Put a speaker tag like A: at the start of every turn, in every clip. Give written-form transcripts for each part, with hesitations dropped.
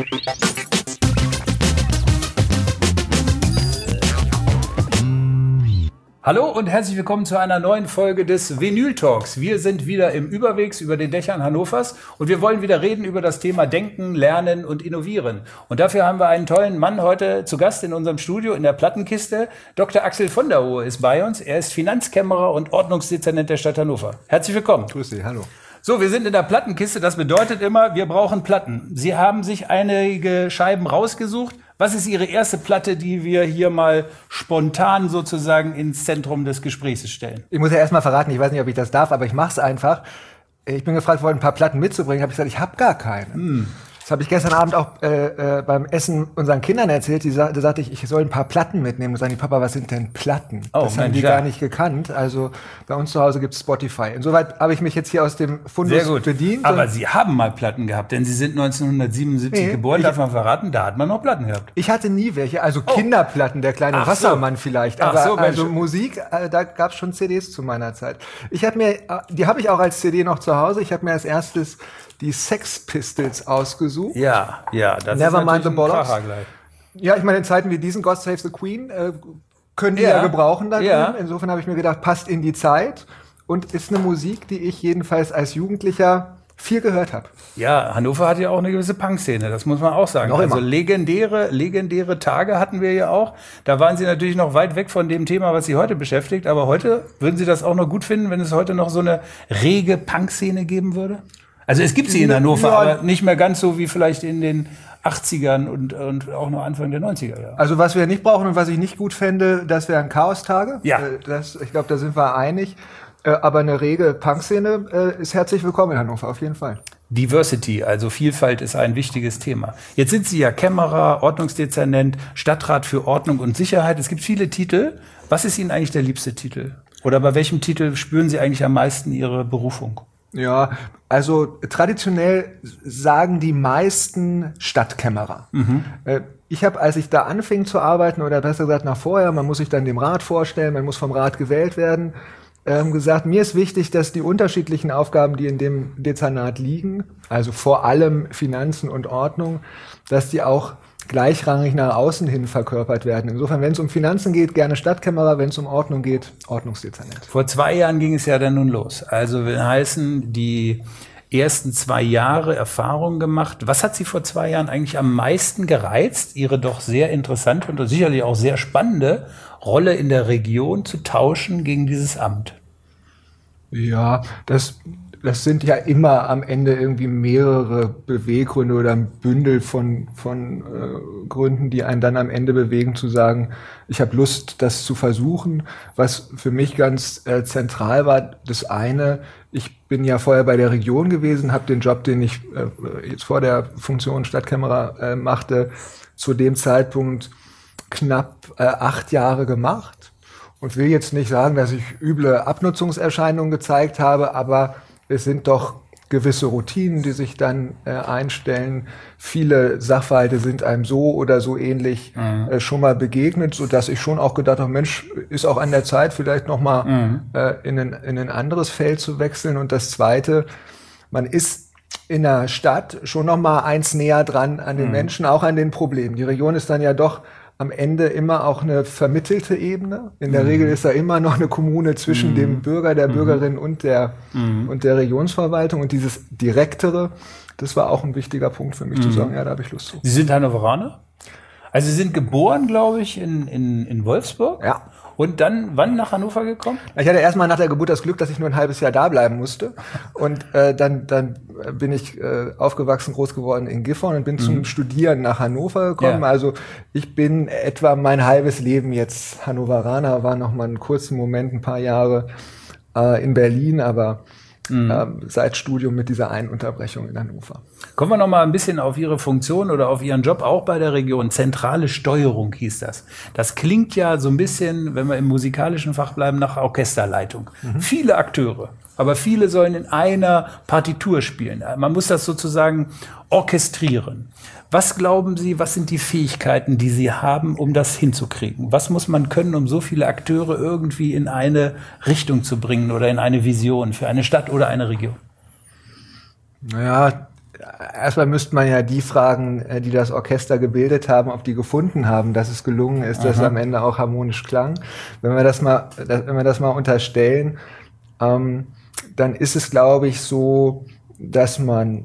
A: Hallo und herzlich willkommen zu einer neuen Folge des Vinyl Talks. Wir sind wieder im Überwegs über den Dächern Hannovers und wir wollen wieder reden über das Thema Denken, Lernen und Innovieren. Und dafür haben wir einen tollen Mann heute zu Gast in unserem Studio in der Plattenkiste. Dr. Axel von der Hohe ist bei uns. Er ist Finanzkämmerer und Ordnungsdezernent der Stadt Hannover. Herzlich willkommen.
B: Grüß Sie, hallo.
A: So, wir sind in der Plattenkiste. Das bedeutet immer, wir brauchen Platten. Sie haben sich einige Scheiben rausgesucht. Was ist Ihre erste Platte, die wir hier mal spontan sozusagen ins Zentrum des Gesprächs stellen?
B: Ich muss ja erst mal verraten, ich weiß nicht, ob ich das darf, aber ich mache es einfach. Ich bin gefragt worden, ein paar Platten mitzubringen. Habe ich gesagt, ich habe gar keine. Das habe ich gestern Abend auch beim Essen unseren Kindern erzählt. Da sagte ich soll ein paar Platten mitnehmen. Und sagen die, Papa, was sind denn Platten?
A: Oh,
B: das haben die gar nicht gekannt. Also bei uns zu Hause gibt es Spotify. Insoweit habe ich mich jetzt hier aus dem Fundus bedient.
A: Aber Sie haben mal Platten gehabt, denn Sie sind 1977 geboren. Darf man verraten, da hat man noch Platten gehabt.
B: Ich hatte nie welche, also Kinderplatten, der kleine Wassermann vielleicht. Aber also Musik, da gab es schon CDs zu meiner Zeit. Die habe ich auch als CD noch zu Hause. Ich habe mir als erstes die Sex Pistols ausgesucht.
A: Ja, das
B: Never
A: ist
B: mind the bollocks.
A: gleich.
B: Ja, ich meine, in Zeiten wie diesen, God Save the Queen, können die ja gebrauchen da drin. Insofern habe ich mir gedacht, passt in die Zeit und ist eine Musik, die ich jedenfalls als Jugendlicher viel gehört habe.
A: Ja, Hannover hat ja auch eine gewisse Punk-Szene, das muss man auch sagen.
B: Noch
A: also
B: immer.
A: legendäre Tage hatten wir ja auch. Da waren Sie natürlich noch weit weg von dem Thema, was Sie heute beschäftigt. Aber heute, würden Sie das auch noch gut finden, wenn es heute noch so eine rege Punk-Szene geben würde? Also es gibt sie in Hannover, aber nicht mehr ganz so wie vielleicht in den 80ern und auch noch Anfang der 90er Jahre.
B: Also was wir nicht brauchen und was ich nicht gut fände, das wären Chaostage.
A: Ja.
B: Ich glaube, da sind wir einig. Aber eine rege Punk-Szene ist herzlich willkommen in Hannover, auf jeden Fall.
A: Diversity, also Vielfalt ist ein wichtiges Thema. Jetzt sind Sie ja Kämmerer, Ordnungsdezernent, Stadtrat für Ordnung und Sicherheit. Es gibt viele Titel. Was ist Ihnen eigentlich der liebste Titel? Oder bei welchem Titel spüren Sie eigentlich am meisten Ihre Berufung?
B: Ja, also traditionell sagen die meisten Stadtkämmerer. Ich habe, als ich da anfing zu arbeiten, oder besser gesagt nach vorher, man muss sich dann dem Rat vorstellen, man muss vom Rat gewählt werden, gesagt, mir ist wichtig, dass die unterschiedlichen Aufgaben, die in dem Dezernat liegen, also vor allem Finanzen und Ordnung, dass die auch gleichrangig nach außen hin verkörpert werden. Insofern, wenn es um Finanzen geht, gerne Stadtkämmerer, wenn es um Ordnung geht, Ordnungsdezernent.
A: Vor 2 Jahren ging es ja dann nun los. Also will heißen, die ersten 2 Jahre Erfahrung gemacht. Was hat Sie vor 2 Jahren eigentlich am meisten gereizt, Ihre doch sehr interessante und sicherlich auch sehr spannende Rolle in der Region zu tauschen gegen dieses Amt?
B: Ja, das sind ja immer am Ende irgendwie mehrere Beweggründe oder ein Bündel von Gründen, die einen dann am Ende bewegen zu sagen, ich habe Lust, das zu versuchen. Was für mich ganz zentral war, das eine, ich bin ja vorher bei der Region gewesen, habe den Job, den ich jetzt vor der Funktion Stadtkämmerer machte, zu dem Zeitpunkt knapp 8 Jahre gemacht und will jetzt nicht sagen, dass ich üble Abnutzungserscheinungen gezeigt habe, aber es sind doch gewisse Routinen, die sich dann einstellen. Viele Sachverhalte sind einem so oder so ähnlich schon mal begegnet, so dass ich schon auch gedacht habe, Mensch, ist auch an der Zeit, vielleicht noch mal in ein anderes Feld zu wechseln. Und das Zweite, man ist in der Stadt schon noch mal eins näher dran an den Menschen, auch an den Problemen. Die Region ist dann ja doch am Ende immer auch eine vermittelte Ebene. In der Regel ist da immer noch eine Kommune zwischen dem Bürger, der Bürgerin und der Regionsverwaltung. Und dieses Direktere, das war auch ein wichtiger Punkt für mich, zu sagen, ja, da habe ich Lust zu.
A: Sie sind Hannoveraner? Also Sie sind geboren, glaube ich, in Wolfsburg?
B: Ja.
A: Und dann, wann nach Hannover gekommen?
B: Ich hatte erstmal nach der Geburt das Glück, dass ich nur ein halbes Jahr da bleiben musste. Und dann bin ich aufgewachsen, groß geworden in Gifhorn und bin zum Studieren nach Hannover gekommen. Ja. Also ich bin etwa mein halbes Leben jetzt Hannoveraner, war noch mal einen kurzen Moment, ein paar Jahre in Berlin, aber seit Studium mit dieser einen Unterbrechung in Hannover.
A: Kommen wir noch mal ein bisschen auf Ihre Funktion oder auf Ihren Job auch bei der Region. Zentrale Steuerung hieß das. Das klingt ja so ein bisschen, wenn wir im musikalischen Fach bleiben, nach Orchesterleitung. Viele Akteure, aber viele sollen in einer Partitur spielen. Man muss das sozusagen orchestrieren. Was glauben Sie, was sind die Fähigkeiten, die Sie haben, um das hinzukriegen? Was muss man können, um so viele Akteure irgendwie in eine Richtung zu bringen oder in eine Vision für eine Stadt oder eine Region?
B: Naja, erstmal müsste man ja die fragen, die das Orchester gebildet haben, ob die gefunden haben, dass es gelungen ist, dass es am Ende auch harmonisch klang. Wenn wir das mal unterstellen, dann ist es, glaube ich, so, dass man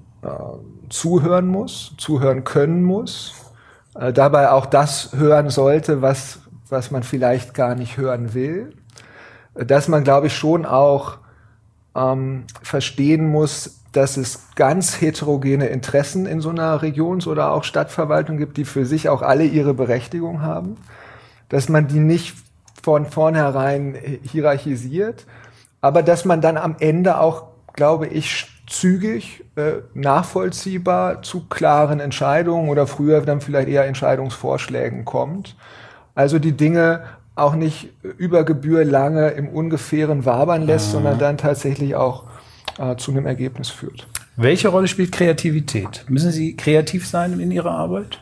B: zuhören können muss, dabei auch das hören sollte, was man vielleicht gar nicht hören will, dass man, glaube ich, schon auch verstehen muss, dass es ganz heterogene Interessen in so einer Regions- oder auch Stadtverwaltung gibt, die für sich auch alle ihre Berechtigung haben, dass man die nicht von vornherein hierarchisiert, aber dass man dann am Ende auch, glaube ich, zügig, nachvollziehbar zu klaren Entscheidungen oder früher dann vielleicht eher Entscheidungsvorschlägen kommt. Also die Dinge auch nicht über Gebühr lange im Ungefähren wabern lässt, sondern dann tatsächlich auch zu einem Ergebnis führt.
A: Welche Rolle spielt Kreativität? Müssen Sie kreativ sein in Ihrer Arbeit?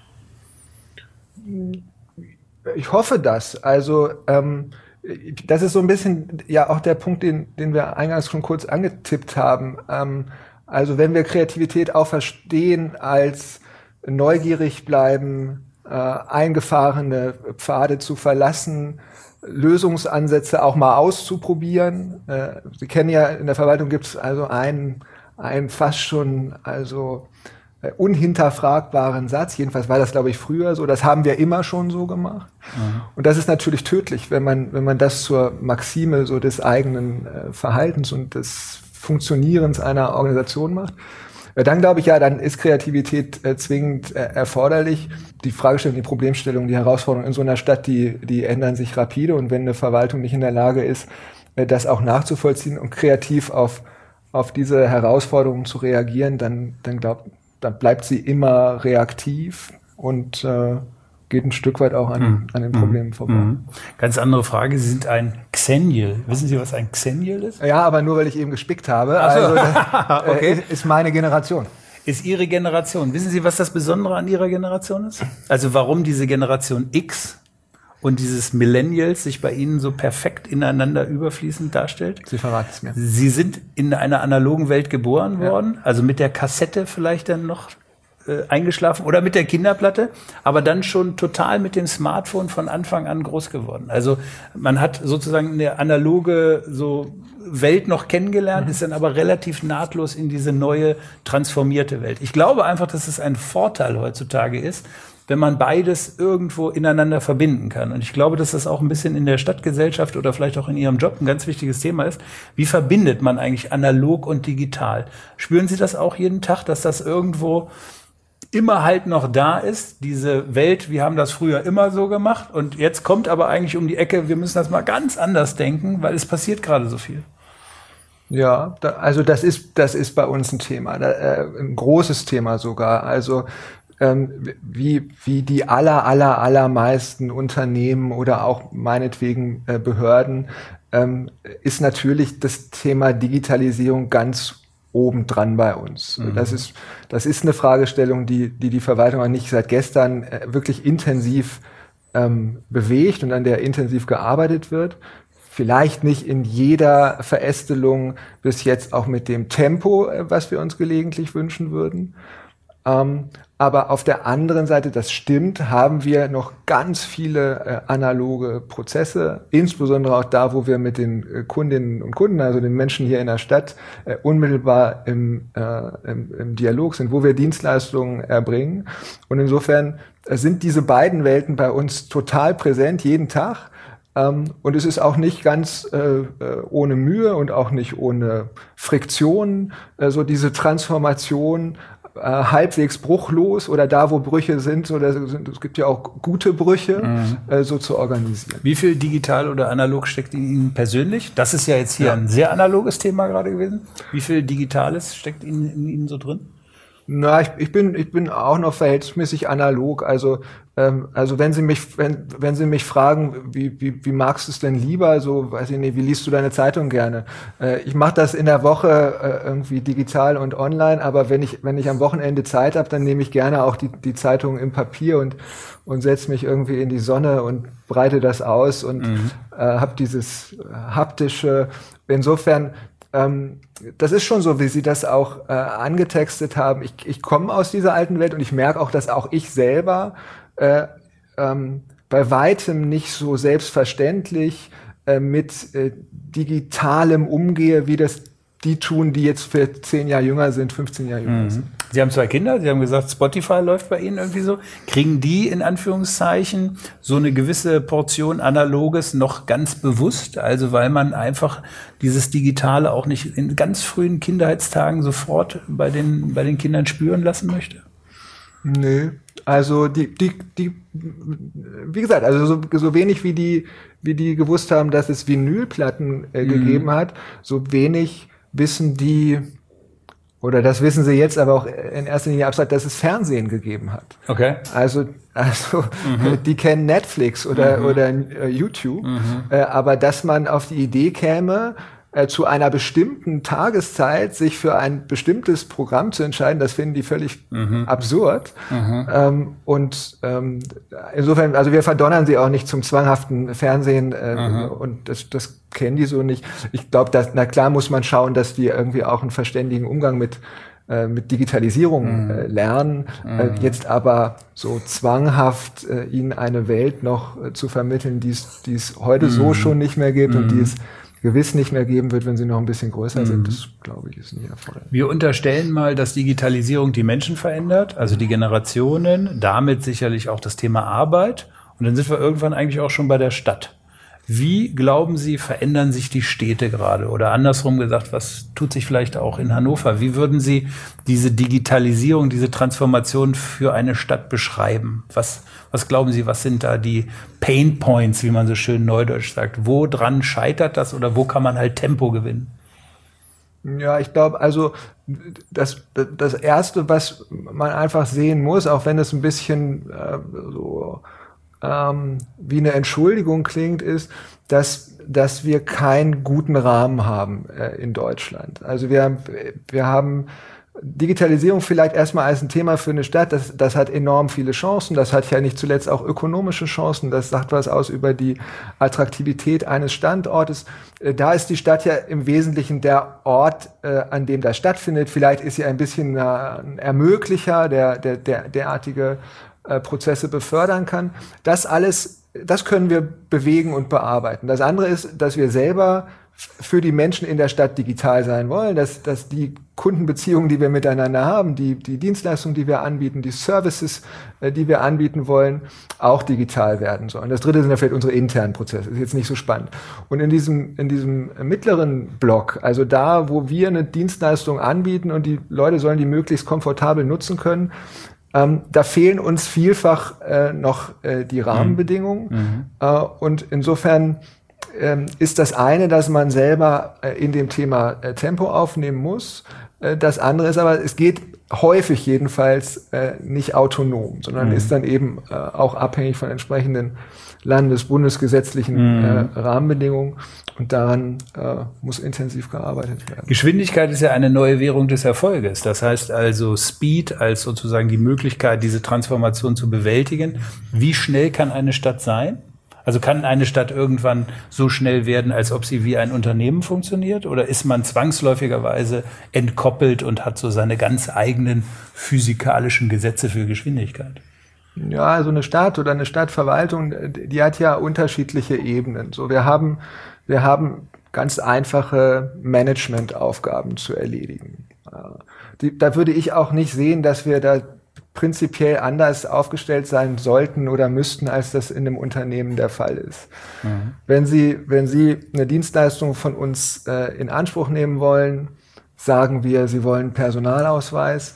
B: Ich hoffe das. Also das ist so ein bisschen ja auch der Punkt, den wir eingangs schon kurz angetippt haben. Also wenn wir Kreativität auch verstehen als neugierig bleiben, eingefahrene Pfade zu verlassen, Lösungsansätze auch mal auszuprobieren. Sie kennen ja, in der Verwaltung gibt es also einen fast schon unhinterfragbaren Satz. Jedenfalls war das, glaube ich, früher so. Das haben wir immer schon so gemacht. Und das ist natürlich tödlich, wenn man das zur Maxime so des eigenen Verhaltens und des Funktionierens einer Organisation macht. Dann glaube ich, ja, dann ist Kreativität zwingend erforderlich. Die Fragestellung, die Problemstellung, die Herausforderungen in so einer Stadt, die ändern sich rapide. Und wenn eine Verwaltung nicht in der Lage ist, das auch nachzuvollziehen und kreativ auf diese Herausforderungen zu reagieren, dann bleibt sie immer reaktiv und geht ein Stück weit auch an den Problemen vorbei.
A: Ganz andere Frage. Sie sind ein Xennial. Wissen Sie, was ein Xennial ist?
B: Ja, aber nur, weil ich eben gespickt habe.
A: Ach so.
B: Also das
A: Okay.
B: Ist meine Generation.
A: Ist Ihre Generation. Wissen Sie, was das Besondere an Ihrer Generation ist? Also warum diese Generation X und dieses Millennials sich bei Ihnen so perfekt ineinander überfließend darstellt?
B: Sie verraten es mir.
A: Sie sind in einer analogen Welt geboren worden, also mit der Kassette vielleicht dann noch eingeschlafen oder mit der Kinderplatte, aber dann schon total mit dem Smartphone von Anfang an groß geworden. Also man hat sozusagen eine analoge Welt noch kennengelernt, ist dann aber relativ nahtlos in diese neue, transformierte Welt. Ich glaube einfach, dass es ein Vorteil heutzutage ist, wenn man beides irgendwo ineinander verbinden kann. Und ich glaube, dass das auch ein bisschen in der Stadtgesellschaft oder vielleicht auch in Ihrem Job ein ganz wichtiges Thema ist. Wie verbindet man eigentlich analog und digital? Spüren Sie das auch jeden Tag, dass das irgendwo immer halt noch da ist, diese Welt, wir haben das früher immer so gemacht und jetzt kommt aber eigentlich um die Ecke, wir müssen das mal ganz anders denken, weil es passiert gerade so viel.
B: Ja, also das ist bei uns ein Thema, ein großes Thema sogar. Also wie die allermeisten Unternehmen oder auch meinetwegen Behörden ist natürlich das Thema Digitalisierung ganz obendran bei uns. Das ist eine Fragestellung, die Verwaltung auch nicht seit gestern wirklich intensiv bewegt und an der intensiv gearbeitet wird. Vielleicht nicht in jeder Verästelung bis jetzt auch mit dem Tempo, was wir uns gelegentlich wünschen würden. Aber auf der anderen Seite, das stimmt, haben wir noch ganz viele analoge Prozesse, insbesondere auch da, wo wir mit den Kundinnen und Kunden, also den Menschen hier in der Stadt, unmittelbar im Dialog sind, wo wir Dienstleistungen erbringen. Und insofern sind diese beiden Welten bei uns total präsent, jeden Tag. Und es ist auch nicht ganz ohne Mühe und auch nicht ohne Friktion, so diese Transformation halbwegs bruchlos oder da, wo Brüche sind, es gibt ja auch gute Brüche, so zu organisieren.
A: Wie viel digital oder analog steckt in Ihnen persönlich? Das ist ja jetzt hier ein sehr analoges Thema gerade gewesen. Wie viel Digitales steckt in Ihnen so drin?
B: Na, ich bin auch noch verhältnismäßig analog. Also wenn Sie mich fragen, wie magst du es denn lieber? So, weiß ich nicht, wie liest du deine Zeitung gerne? Ich mache das in der Woche irgendwie digital und online, aber wenn ich am Wochenende Zeit habe, dann nehme ich gerne auch die Zeitung im Papier und setze mich irgendwie in die Sonne und breite das aus und habe dieses haptische. Insofern das ist schon so, wie Sie das auch angetextet haben. Ich komme aus dieser alten Welt und ich merke auch, dass auch ich selber bei weitem nicht so selbstverständlich mit digitalem umgehe, wie das die tun, die jetzt für 10 Jahre jünger sind, 15 Jahre jünger sind.
A: Sie haben 2 Kinder, Sie haben gesagt, Spotify läuft bei Ihnen irgendwie so. Kriegen die in Anführungszeichen so eine gewisse Portion Analoges noch ganz bewusst? Also weil man einfach dieses Digitale auch nicht in ganz frühen Kindheitstagen sofort bei den Kindern spüren lassen möchte?
B: Nö, also wie gesagt, also so wenig wie die gewusst haben, dass es Vinylplatten gegeben hat, so wenig wissen die, oder das wissen sie jetzt aber auch in erster Linie abstrakt, dass es Fernsehen gegeben hat.
A: Okay.
B: Also die kennen Netflix oder YouTube, aber dass man auf die Idee käme, zu einer bestimmten Tageszeit sich für ein bestimmtes Programm zu entscheiden, das finden die völlig absurd. Insofern, also wir verdonnern sie auch nicht zum zwanghaften Fernsehen und das kennen die so nicht. Ich glaube, na klar muss man schauen, dass die irgendwie auch einen verständigen Umgang mit Digitalisierung lernen. Jetzt aber so zwanghaft ihnen eine Welt noch zu vermitteln, die es heute so schon nicht mehr gibt und die es gewiss nicht mehr geben wird, wenn sie noch ein bisschen größer sind. Das, glaube ich, ist nie erforderlich.
A: Wir unterstellen mal, dass Digitalisierung die Menschen verändert, also die Generationen, damit sicherlich auch das Thema Arbeit. Und dann sind wir irgendwann eigentlich auch schon bei der Stadt. Wie, glauben Sie, verändern sich die Städte gerade? Oder andersrum gesagt, was tut sich vielleicht auch in Hannover? Wie würden Sie diese Digitalisierung, diese Transformation für eine Stadt beschreiben? Was glauben Sie, was sind da die Pain Points, wie man so schön neudeutsch sagt? Wo dran scheitert das oder wo kann man halt Tempo gewinnen?
B: Ja, ich glaube, also das Erste, was man einfach sehen muss, auch wenn es ein bisschen wie eine Entschuldigung klingt, ist, dass wir keinen guten Rahmen haben in Deutschland. Also wir haben Digitalisierung vielleicht erstmal als ein Thema für eine Stadt, das hat enorm viele Chancen, das hat ja nicht zuletzt auch ökonomische Chancen, das sagt was aus über die Attraktivität eines Standortes. Da ist die Stadt ja im Wesentlichen der Ort, an dem das stattfindet. Vielleicht ist sie ein bisschen ein Ermöglicher, der derartige Prozesse befördern kann. Das alles, das können wir bewegen und bearbeiten. Das andere ist, dass wir selber für die Menschen in der Stadt digital sein wollen, dass die Kundenbeziehungen, die wir miteinander haben, die Dienstleistungen, die wir anbieten, die Services, die wir anbieten wollen, auch digital werden sollen. Das dritte sind ja vielleicht unsere internen Prozesse. Das ist jetzt nicht so spannend. Und in diesem mittleren Block, also da, wo wir eine Dienstleistung anbieten und die Leute sollen die möglichst komfortabel nutzen können, da fehlen uns vielfach noch die Rahmenbedingungen. Und insofern ist das eine, dass man selber in dem Thema Tempo aufnehmen muss. Das andere ist aber, es geht häufig jedenfalls nicht autonom, sondern ist dann eben auch abhängig von entsprechenden bundesgesetzlichen Rahmenbedingungen. Und daran muss intensiv gearbeitet werden.
A: Geschwindigkeit ist ja eine neue Währung des Erfolges. Das heißt also Speed als sozusagen die Möglichkeit, diese Transformation zu bewältigen. Wie schnell kann eine Stadt sein? Also kann eine Stadt irgendwann so schnell werden, als ob sie wie ein Unternehmen funktioniert? Oder ist man zwangsläufigerweise entkoppelt und hat so seine ganz eigenen physikalischen Gesetze für Geschwindigkeit?
B: Ja, also eine Stadt oder eine Stadtverwaltung, die hat ja unterschiedliche Ebenen. So, wir haben ganz einfache Managementaufgaben zu erledigen. Da würde ich auch nicht sehen, dass wir da prinzipiell anders aufgestellt sein sollten oder müssten, als das in einem Unternehmen der Fall ist. Wenn Sie eine Dienstleistung von uns in Anspruch nehmen wollen, sagen wir, Sie wollen Personalausweis,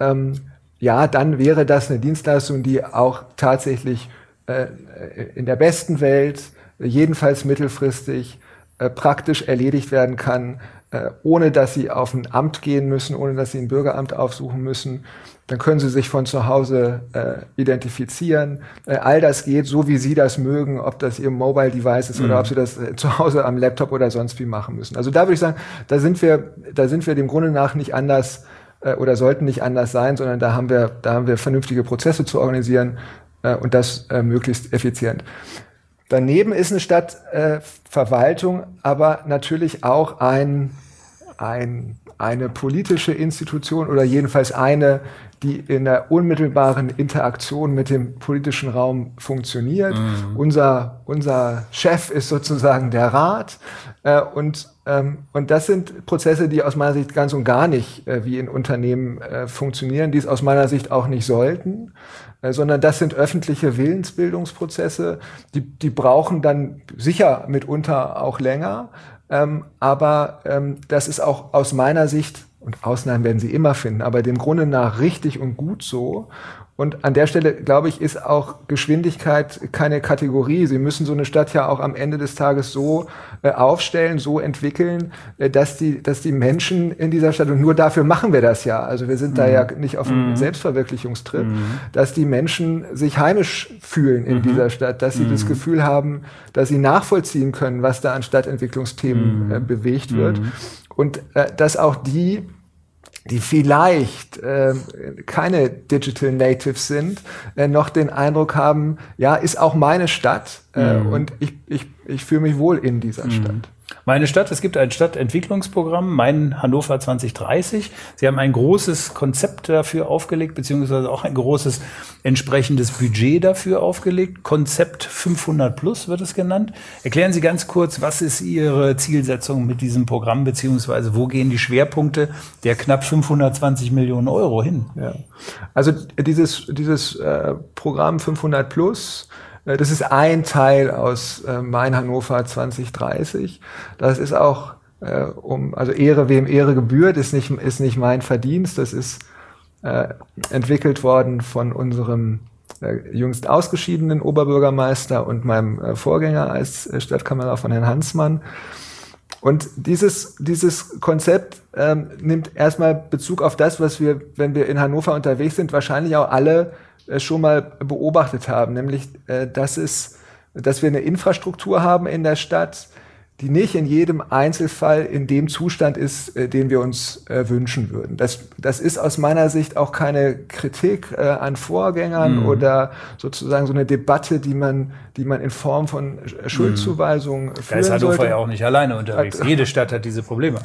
B: ja, dann wäre das eine Dienstleistung, die auch tatsächlich in der besten Welt, jedenfalls mittelfristig, praktisch erledigt werden kann, ohne dass Sie auf ein Amt gehen müssen, ohne dass Sie ein Bürgeramt aufsuchen müssen. Dann können Sie sich von zu Hause identifizieren. All das geht so, wie Sie das mögen, ob das Ihr Mobile Device ist oder ob Sie das zu Hause am Laptop oder sonst wie machen müssen. Also da würde ich sagen, da sind wir dem Grunde nach nicht anders oder sollten nicht anders sein, sondern da haben wir vernünftige Prozesse zu organisieren und das möglichst effizient. Daneben ist eine Stadtverwaltung aber natürlich auch ein eine politische Institution oder jedenfalls eine, die in der unmittelbaren Interaktion mit dem politischen Raum funktioniert. Unser Chef ist sozusagen der Rat. Und das sind Prozesse, die aus meiner Sicht ganz und gar nicht wie in Unternehmen funktionieren, die es aus meiner Sicht auch nicht sollten, sondern das sind öffentliche Willensbildungsprozesse, die brauchen dann sicher mitunter auch länger, aber das ist auch aus meiner Sicht, und Ausnahmen werden Sie immer finden, aber dem Grunde nach richtig und gut so. Und an der Stelle, glaube ich, ist auch Geschwindigkeit keine Kategorie. Sie müssen so eine Stadt ja auch am Ende des Tages so aufstellen, so entwickeln, dass die Menschen in dieser Stadt, und nur dafür machen wir das ja, also wir sind da ja nicht auf einem Selbstverwirklichungstrip, dass die Menschen sich heimisch fühlen in dieser Stadt, dass sie das Gefühl haben, dass sie nachvollziehen können, was da an Stadtentwicklungsthemen bewegt wird. Und dass auch die vielleicht keine Digital Natives sind, noch den Eindruck haben, ja, ist auch meine Stadt und ich fühle mich wohl in dieser Stadt.
A: Meine Stadt, es gibt ein Stadtentwicklungsprogramm, Mein Hannover 2030. Sie haben ein großes Konzept dafür aufgelegt, beziehungsweise auch ein großes entsprechendes Budget dafür aufgelegt. Konzept 500 plus wird es genannt. Erklären Sie ganz kurz, was ist Ihre Zielsetzung mit diesem Programm, beziehungsweise wo gehen die Schwerpunkte der knapp 520 Millionen Euro hin?
B: Ja. Also dieses Programm 500 plus, das ist ein Teil aus Mein Hannover 2030. Das ist auch, also Ehre wem Ehre gebührt, ist nicht mein Verdienst. Das ist entwickelt worden von unserem jüngst ausgeschiedenen Oberbürgermeister und meinem Vorgänger als Stadtkämmerer von Herrn Hansmann. Und dieses Konzept nimmt erstmal Bezug auf das, was wir, wenn wir in Hannover unterwegs sind, wahrscheinlich auch alle schon mal beobachtet haben, nämlich, dass wir eine Infrastruktur haben in der Stadt, die nicht in jedem Einzelfall in dem Zustand ist, den wir uns wünschen würden. Das ist aus meiner Sicht auch keine Kritik an Vorgängern oder sozusagen so eine Debatte, die man in Form von Schuldzuweisungen führen sollte.
A: Da ist Hannover ja auch nicht alleine unterwegs. Jede Stadt hat diese Probleme.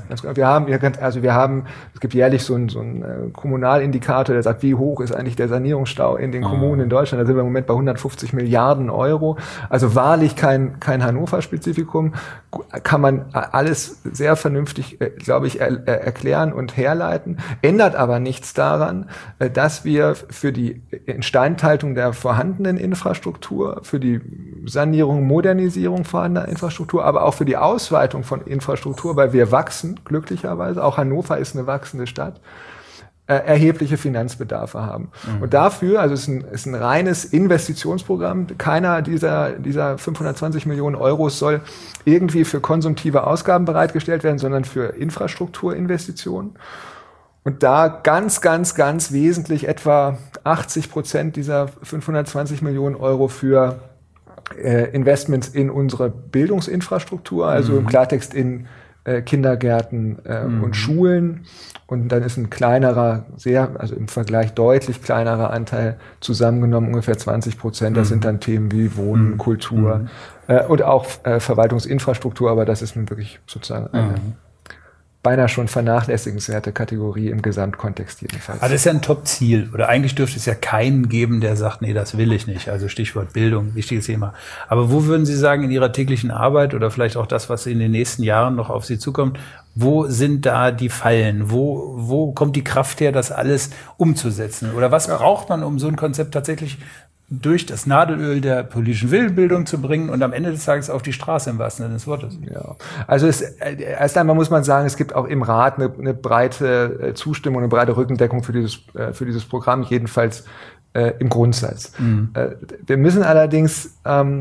B: Es gibt jährlich so einen Kommunalindikator, der sagt, wie hoch ist eigentlich der Sanierungsstau in den Kommunen in Deutschland. Da sind wir im Moment bei 150 Milliarden Euro. Also wahrlich kein Hannover-Spezifikum. Kann man alles sehr vernünftig, glaube ich, erklären und herleiten. Ändert aber nichts daran, dass wir für die Instandhaltung der vorhandenen Infrastruktur, für die Sanierung, Modernisierung vorhandener Infrastruktur, aber auch für die Ausweitung von Infrastruktur, weil wir wachsen, glücklicherweise. Auch Hannover ist eine wachsende Stadt. Erhebliche Finanzbedarfe haben. Und dafür, also es ist ein reines Investitionsprogramm, keiner dieser 520 Millionen Euro soll irgendwie für konsumtive Ausgaben bereitgestellt werden, sondern für Infrastrukturinvestitionen. Und da ganz, ganz, ganz wesentlich etwa 80% dieser 520 Millionen Euro für Investments in unsere Bildungsinfrastruktur, also im Klartext in Kindergärten und Schulen. Und dann ist ein kleinerer, also im Vergleich deutlich kleinerer Anteil zusammengenommen, ungefähr 20%. Das sind dann Themen wie Wohnen, Kultur und auch Verwaltungsinfrastruktur, aber das ist nun wirklich sozusagen eine beinahe schon vernachlässigenswerte Kategorie im Gesamtkontext jedenfalls.
A: Aber das ist ja ein Top-Ziel. Oder eigentlich dürfte es ja keinen geben, der sagt, nee, das will ich nicht. Also Stichwort Bildung, wichtiges Thema. Aber wo würden Sie sagen, in Ihrer täglichen Arbeit oder vielleicht auch das, was in den nächsten Jahren noch auf Sie zukommt, wo sind da die Fallen? Wo kommt die Kraft her, das alles umzusetzen? Oder was braucht man, um so ein Konzept tatsächlich durch das Nadelöl der politischen Willensbildung zu bringen und am Ende des Tages auf die Straße im wahrsten Sinne des Wortes?
B: Ja, also erst einmal muss man sagen, es gibt auch im Rat eine breite Zustimmung, eine breite Rückendeckung für dieses Programm, jedenfalls im Grundsatz. Wir müssen allerdings,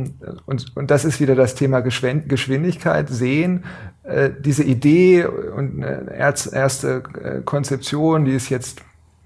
B: und das ist wieder das Thema Geschwindigkeit, sehen, diese Idee und eine erste Konzeption, die ist jetzt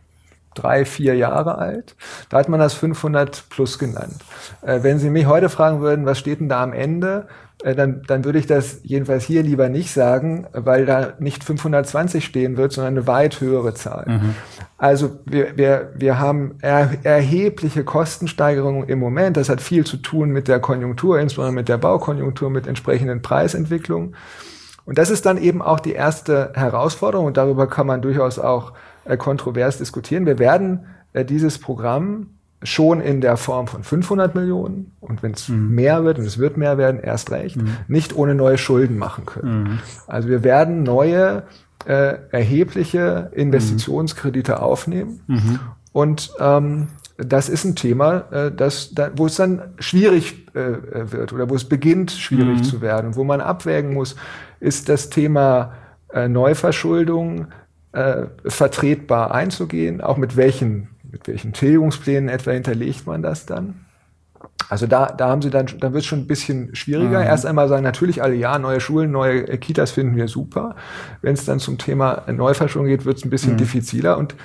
B: 3-4 Jahre alt. Da hat man das 500 plus genannt. Wenn Sie mich heute fragen würden, was steht denn da am Ende, dann würde ich das jedenfalls hier lieber nicht sagen, weil da nicht 520 stehen wird, sondern eine weit höhere Zahl. Also wir haben erhebliche Kostensteigerungen im Moment. Das hat viel zu tun mit der Konjunktur, insbesondere mit der Baukonjunktur, mit entsprechenden Preisentwicklungen. Und das ist dann eben auch die erste Herausforderung und darüber kann man durchaus auch kontrovers diskutieren. Wir werden dieses Programm schon in der Form von 500 Millionen und wenn es mehr wird, und es wird mehr werden, erst recht, nicht ohne neue Schulden machen können. Also wir werden neue erhebliche Investitionskredite aufnehmen und das ist ein Thema, wo es dann schwierig wird oder wo es beginnt schwierig zu werden und wo man abwägen muss, ist das Thema Neuverschuldung vertretbar einzugehen, auch mit welchen Tilgungsplänen etwa hinterlegt man das dann? Also da wird es schon ein bisschen schwieriger. Erst einmal sagen natürlich alle, ja, neue Schulen, neue Kitas finden wir super. Wenn es dann zum Thema Neuverschuldung geht, wird es ein bisschen diffiziler. Und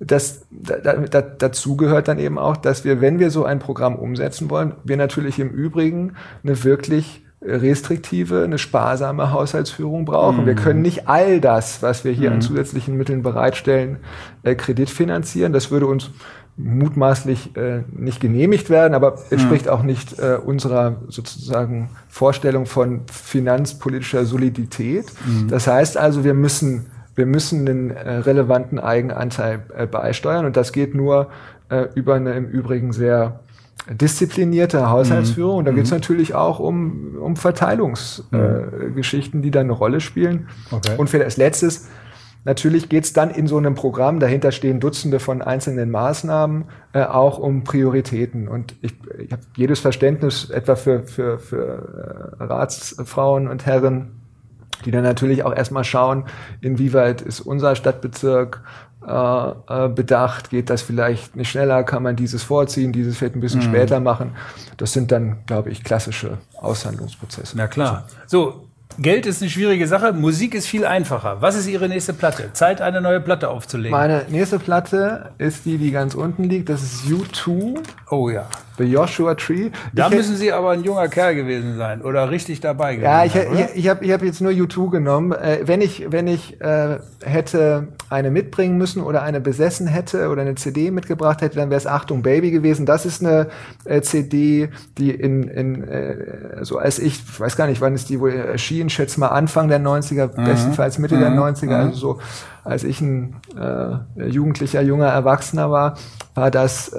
B: dazu gehört dann eben auch, dass wir, wenn wir so ein Programm umsetzen wollen, wir natürlich im Übrigen eine wirklich restriktive, eine sparsame Haushaltsführung brauchen. Wir können nicht all das, was wir hier an zusätzlichen Mitteln bereitstellen, kreditfinanzieren. Das würde uns mutmaßlich nicht genehmigt werden, aber entspricht auch nicht unserer sozusagen Vorstellung von finanzpolitischer Solidität. Das heißt also, wir müssen den relevanten Eigenanteil beisteuern und das geht nur über eine im Übrigen sehr disziplinierte Haushaltsführung. Und da geht es natürlich auch um Verteilungsgeschichten, die da eine Rolle spielen. Okay. Und für als letztes, natürlich geht es dann in so einem Programm, dahinter stehen Dutzende von einzelnen Maßnahmen, auch um Prioritäten. Und ich habe jedes Verständnis etwa für Ratsfrauen und Herren, die dann natürlich auch erstmal schauen, inwieweit ist unser Stadtbezirk bedacht, geht das vielleicht nicht schneller, kann man dieses vorziehen, dieses vielleicht ein bisschen später machen. Das sind dann, glaube ich, klassische Aushandlungsprozesse.
A: Na klar. So, Geld ist eine schwierige Sache, Musik ist viel einfacher. Was ist Ihre nächste Platte? Zeit, eine neue Platte aufzulegen.
B: Meine nächste Platte ist die ganz unten liegt. Das ist U2.
A: Oh ja.
B: The Joshua Tree.
A: Da müssen Sie aber ein junger Kerl gewesen sein oder richtig dabei gewesen sein.
B: Ja, ich hab jetzt nur U2 genommen. Wenn ich hätte eine mitbringen müssen oder eine besessen hätte oder eine CD mitgebracht hätte, dann wäre es Achtung Baby gewesen. Das ist eine CD, die so als ich weiß gar nicht, wann ist die wohl erschien, schätze mal Anfang der 90er, bestenfalls Mitte der 90er, also so als ich ein jugendlicher, junger Erwachsener war das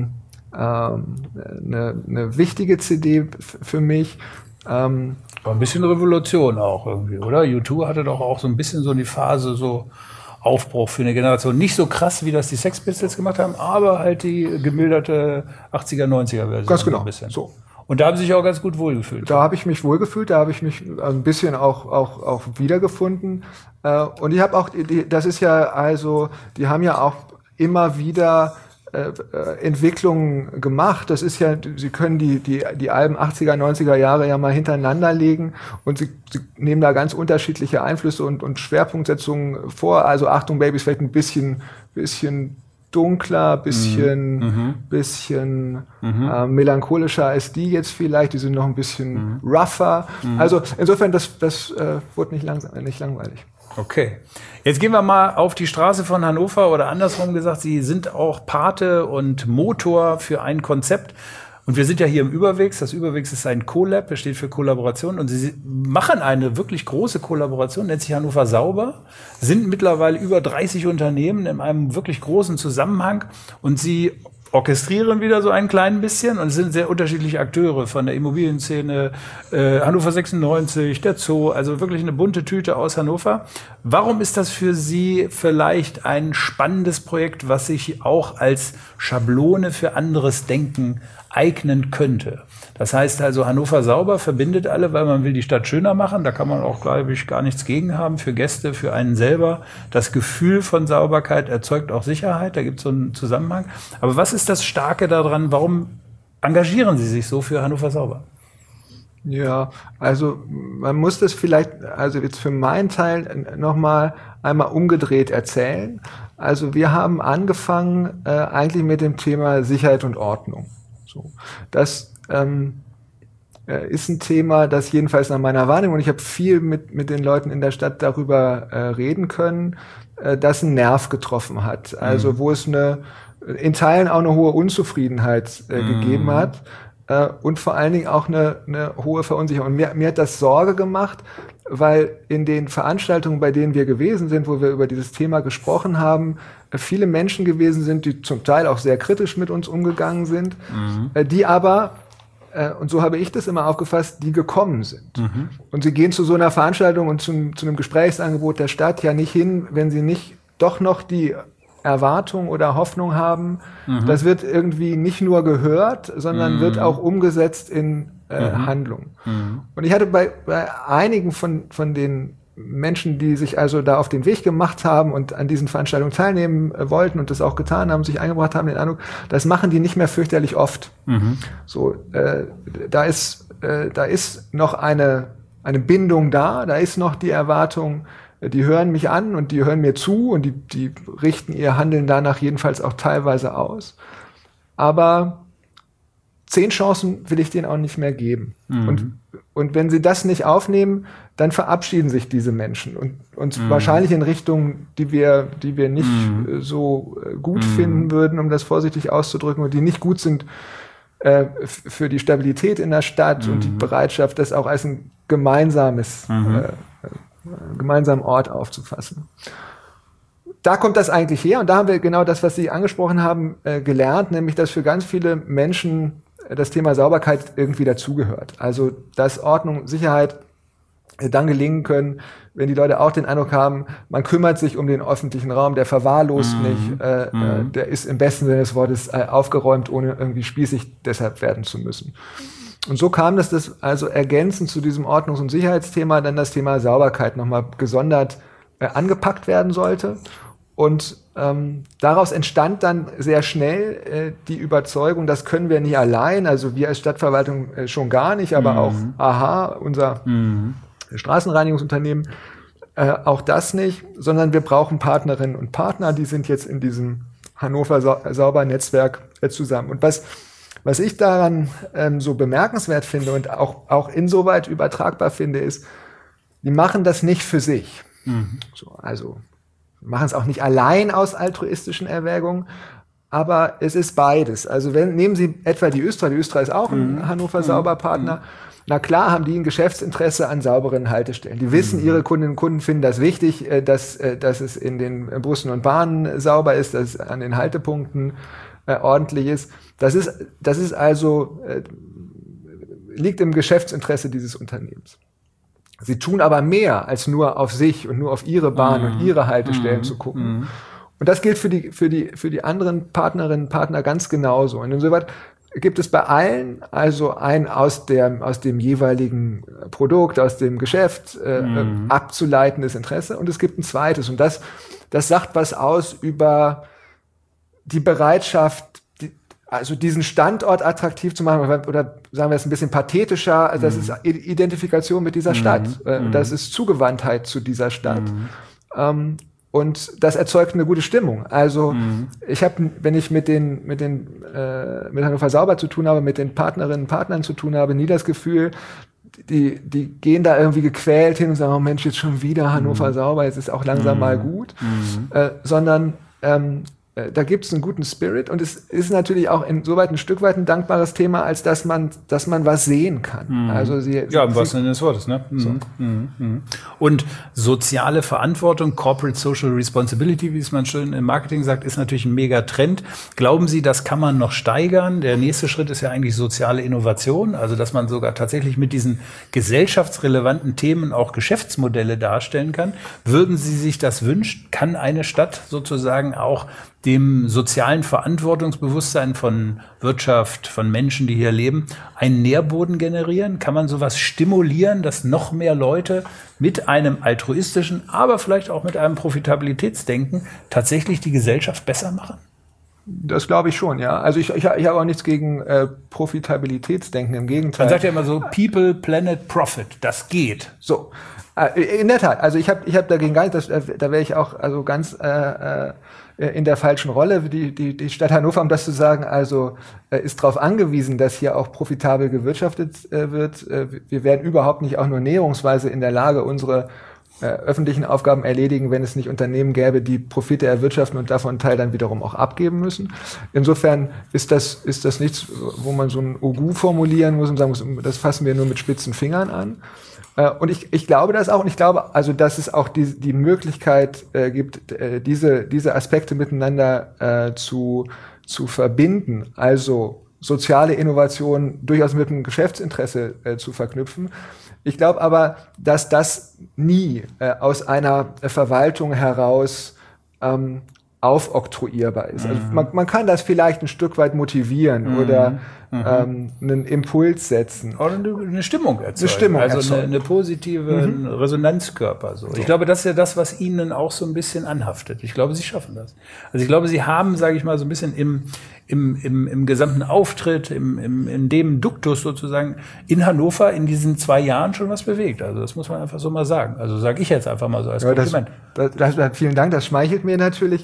B: eine wichtige CD für mich.
A: War ein bisschen Revolution auch irgendwie, oder? U2 hatte doch auch so ein bisschen so die Phase, so Aufbruch für eine Generation. Nicht so krass, wie das die Sex Pistols gemacht haben, aber halt die gemilderte 80er, 90er Version.
B: Ganz genau.
A: Ein bisschen.
B: So.
A: Und da haben Sie sich auch ganz gut wohlgefühlt.
B: Da habe ich mich wohlgefühlt, da habe ich mich ein bisschen auch wiedergefunden. Und ich habe auch, das ist ja also, die haben ja auch immer wieder Entwicklungen gemacht. Das ist ja, Sie können die Alben 80er, 90er Jahre ja mal hintereinander legen und sie nehmen da ganz unterschiedliche Einflüsse und Schwerpunktsetzungen vor. Also Achtung Baby ist vielleicht ein bisschen dunkler, bisschen melancholischer als die jetzt vielleicht. Die sind noch ein bisschen rougher. Also insofern, das wurde nicht langweilig.
A: Okay. Jetzt gehen wir mal auf die Straße von Hannover oder andersrum gesagt, Sie sind auch Pate und Motor für ein Konzept. Und wir sind ja hier im Überwegs. Das Überwegs ist ein Collab, das steht für Kollaboration. Und Sie machen eine wirklich große Kollaboration, nennt sich Hannover Sauber, sind mittlerweile über 30 Unternehmen in einem wirklich großen Zusammenhang. Und Sie orchestrieren wieder so ein klein bisschen und sind sehr unterschiedliche Akteure von der Immobilienszene, Hannover 96, der Zoo, also wirklich eine bunte Tüte aus Hannover. Warum ist das für Sie vielleicht ein spannendes Projekt, was sich auch als Schablone für anderes Denken eignen könnte? Das heißt also, Hannover Sauber verbindet alle, weil man will die Stadt schöner machen. Da kann man auch, glaube ich, gar nichts gegen haben für Gäste, für einen selber. Das Gefühl von Sauberkeit erzeugt auch Sicherheit. Da gibt es so einen Zusammenhang. Aber was ist das Starke daran? Warum engagieren Sie sich so für Hannover Sauber?
B: Ja, also man muss das vielleicht, also jetzt für meinen Teil nochmal einmal umgedreht erzählen. Also wir haben angefangen eigentlich mit dem Thema Sicherheit und Ordnung. So, das ist ein Thema, das jedenfalls nach meiner Wahrnehmung, und ich habe viel mit den Leuten in der Stadt darüber reden können, das einen Nerv getroffen hat. Also wo es in Teilen auch eine hohe Unzufriedenheit gegeben hat und vor allen Dingen auch eine hohe Verunsicherung. Und mir hat das Sorge gemacht, weil in den Veranstaltungen, bei denen wir gewesen sind, wo wir über dieses Thema gesprochen haben, viele Menschen gewesen sind, die zum Teil auch sehr kritisch mit uns umgegangen sind, die aber, und so habe ich das immer aufgefasst, die gekommen sind. Und sie gehen zu so einer Veranstaltung und zu einem Gesprächsangebot der Stadt ja nicht hin, wenn sie nicht doch noch die Erwartung oder Hoffnung haben. Das wird irgendwie nicht nur gehört, sondern wird auch umgesetzt in Handlung. Und ich hatte bei einigen von den Menschen, die sich also da auf den Weg gemacht haben und an diesen Veranstaltungen teilnehmen wollten und das auch getan haben, sich eingebracht haben, den Eindruck, das machen die nicht mehr fürchterlich oft. So, da ist noch eine Bindung da ist noch die Erwartung, die hören mich an und die hören mir zu und die richten ihr Handeln danach jedenfalls auch teilweise aus. Aber 10 Chancen will ich denen auch nicht mehr geben. Und wenn sie das nicht aufnehmen, dann verabschieden sich diese Menschen und wahrscheinlich in Richtungen, die wir nicht so gut finden würden, um das vorsichtig auszudrücken, und die nicht gut sind für die Stabilität in der Stadt und die Bereitschaft, das auch als ein gemeinsamen Ort aufzufassen. Da kommt das eigentlich her, und da haben wir genau das, was Sie angesprochen haben, gelernt, nämlich, dass für ganz viele Menschen das Thema Sauberkeit irgendwie dazugehört. Also, dass Ordnung, Sicherheit dann gelingen können, wenn die Leute auch den Eindruck haben, man kümmert sich um den öffentlichen Raum, der verwahrlost nicht, der ist im besten Sinne des Wortes aufgeräumt, ohne irgendwie spießig deshalb werden zu müssen. Und so kam das also ergänzend zu diesem Ordnungs- und Sicherheitsthema dann das Thema Sauberkeit nochmal gesondert angepackt werden sollte. Und daraus entstand dann sehr schnell die Überzeugung, das können wir nicht allein, also wir als Stadtverwaltung schon gar nicht, aber auch AHA, unser Straßenreinigungsunternehmen, auch das nicht, sondern wir brauchen Partnerinnen und Partner, die sind jetzt in diesem Hannover Sauber-Netzwerk zusammen. Und was ich daran so bemerkenswert finde und auch insoweit übertragbar finde, ist, die machen das nicht für sich. So, also machen es auch nicht allein aus altruistischen Erwägungen, aber es ist beides. Also nehmen Sie etwa die Östra ist auch ein Hannover Sauberpartner. Na klar haben die ein Geschäftsinteresse an sauberen Haltestellen. Die wissen, ihre Kundinnen und Kunden finden das wichtig, dass es in den Bussen und Bahnen sauber ist, dass es an den Haltepunkten ordentlich ist. Das ist also, liegt im Geschäftsinteresse dieses Unternehmens. Sie tun aber mehr, als nur auf sich und nur auf ihre Bahn und ihre Haltestellen zu gucken. Und das gilt für die anderen Partnerinnen und Partner ganz genauso. Und insoweit gibt es bei allen also ein aus dem jeweiligen Produkt, aus dem Geschäft abzuleitendes Interesse. Und es gibt ein zweites. Und das sagt was aus über die Bereitschaft, also diesen Standort attraktiv zu machen, oder sagen wir es ein bisschen pathetischer, also das ist Identifikation mit dieser Stadt, das ist Zugewandtheit zu dieser Stadt. Und das erzeugt eine gute Stimmung. Also ich habe, wenn ich mit Hannover Sauber zu tun habe, mit den Partnerinnen und Partnern zu tun habe, nie das Gefühl, die gehen da irgendwie gequält hin und sagen, oh Mensch, jetzt schon wieder Hannover Sauber, jetzt ist auch langsam mal gut, sondern da gibt es einen guten Spirit, und es ist natürlich auch insoweit ein Stück weit ein dankbares Thema, als dass man was sehen kann. Also im
A: wahrsten Sinne des Wortes, ne? Und soziale Verantwortung, Corporate Social Responsibility, wie es man schön im Marketing sagt, ist natürlich ein Megatrend. Glauben Sie, das kann man noch steigern? Der nächste Schritt ist ja eigentlich soziale Innovation, also dass man sogar tatsächlich mit diesen gesellschaftsrelevanten Themen auch Geschäftsmodelle darstellen kann. Würden Sie sich das wünschen? Kann eine Stadt sozusagen auch dem sozialen Verantwortungsbewusstsein von Wirtschaft, von Menschen, die hier leben, einen Nährboden generieren? Kann man sowas stimulieren, dass noch mehr Leute mit einem altruistischen, aber vielleicht auch mit einem Profitabilitätsdenken tatsächlich die Gesellschaft besser machen?
B: Das glaube ich schon, ja. Also ich habe auch nichts gegen Profitabilitätsdenken, im Gegenteil.
A: Man sagt ja immer so, People, Planet, Profit, das geht.
B: So, in der Tat. Also ich hab dagegen gar nichts, da wäre ich auch also ganz in der falschen Rolle, die Stadt Hannover, um das zu sagen, also ist darauf angewiesen, dass hier auch profitabel gewirtschaftet wird. Wir wären überhaupt nicht auch nur näherungsweise in der Lage, unsere öffentlichen Aufgaben erledigen, wenn es nicht Unternehmen gäbe, die Profite erwirtschaften und davon einen Teil dann wiederum auch abgeben müssen. Insofern ist das nichts, wo man so ein Ogu formulieren muss und sagen muss, das fassen wir nur mit spitzen Fingern an. Und ich glaube das auch. Und ich glaube, also, dass es auch die Möglichkeit gibt, diese Aspekte miteinander zu verbinden. Also soziale Innovation durchaus mit einem Geschäftsinteresse zu verknüpfen. Ich glaube aber, dass das nie aus einer Verwaltung heraus aufoktroyierbar ist. Also man kann das vielleicht ein Stück weit motivieren oder einen Impuls setzen.
A: Oder eine Stimmung erzeugen. Eine positive Resonanzkörper. So. Ich glaube, das ist ja das, was Ihnen auch so ein bisschen anhaftet. Ich glaube, Sie schaffen das. Also ich glaube, Sie haben, sage ich mal, so ein bisschen im gesamten Auftritt, in dem Duktus sozusagen in Hannover in diesen 2 Jahren schon was bewegt. Also das muss man einfach so mal sagen. Also sage ich jetzt einfach mal so als Kompliment.
B: Vielen Dank, das schmeichelt mir natürlich.